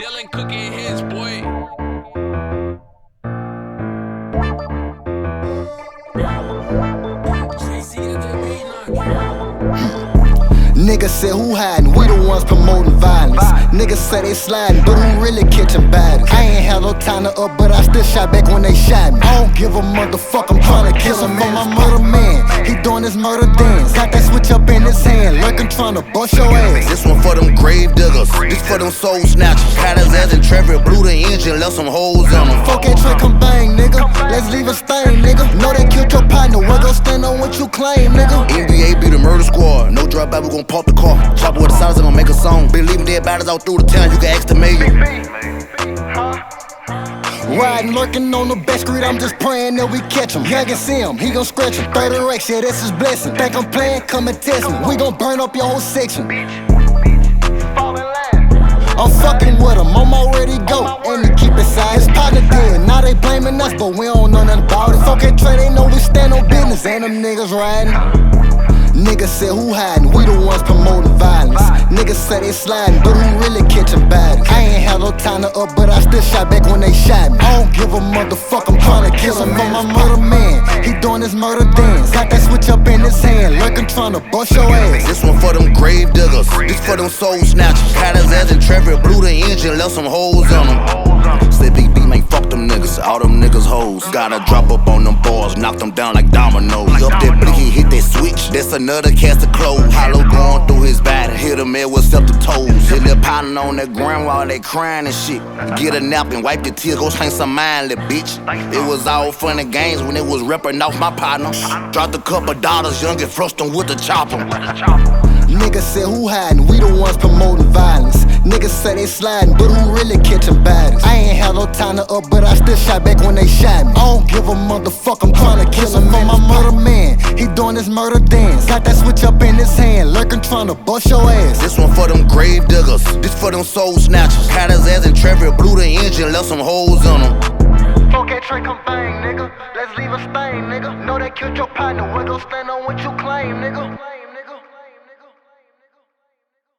Yelling, cooking hits, boy. Niggas say who hiding, we the ones promoting violence. Niggas say they sliding, but who really catching bodies? I ain't had no time to up, but I still shot back when they shot me. I don't give a motherfucker, I'm tryna kill him for my murder man. He doing his murder dance, got that switch up in his hand, lurking tryna bust your ass. This one for them grave diggers, this for them soul snatchers. Had his ass in traffic, blew the engine, left some holes in him. Fuck that trick, come bang, nigga. Let's leave a stain, nigga. Know they killed your partner, we're gon' stand on what you claim, nigga. NBA be the murder squad, no drop back, we gon' pop the car. Chopper with the size, gon' make a song. Been leaving dead bodies all through the town, you can ask the mayor. Riding, lurking on the back street, I'm just praying that we catch him. Young and see him, he gon' scratch him. 30 racks, yeah, that's his blessing. Think I'm playing, come and test me. We gon' burn up your whole section. I'm fucking with him, I'm already go. And he keep it side, his partner dead. Now they blaming us, but we don't know nothing about it. Fuck that trade, they know we stand on business. And them niggas riding. Niggas say who hiding, we the ones promoting violence. Niggas say they sliding, but who really catching bodies? I ain't had no time to up, but I still shot back when they shot me. I don't give a motherfucker, I'm tryna kill him for my murder man. He doing his murder dance, got that switch up in his hand, lurking tryna bust your ass. This one for them grave diggers, this for them soul snatchers. Had his ass in traffic, blew the engine, left some holes in him. Say Big B, man, fuck them niggas, all them niggas hoes. Gotta drop up on them bars, knock them down like dominoes. Up that blick, he hit that switch, that's another cast of clothes. Hollow going through his body, hit him there with septic toes. Hit that pounding on that ground while they crying and shit. Get a nap and wipe your tears, go sling some mind, little bitch. It was all fun and games when it was ripping off my partner. Dropped a couple dollars, young and flushed them with the chopper. Niggas say who hiding, we the ones promoting violence. Niggas say they sliding, but who really catching bodies? I ain't had no time to up, but I still shot back when they shot me. I don't give a motherfucker, I'm tryna kill him for my murder man. He doing his murder dance, got that switch up in his hand, lurking tryna bust your ass. This one for them grave diggers, this for them soul snatchers. Had his ass in traffic, blew the engine, left some holes in him. Fuck that trick, come bang, nigga. Let's leave a stain, nigga. Know they killed your partner, we gon' stand on what you claim, nigga.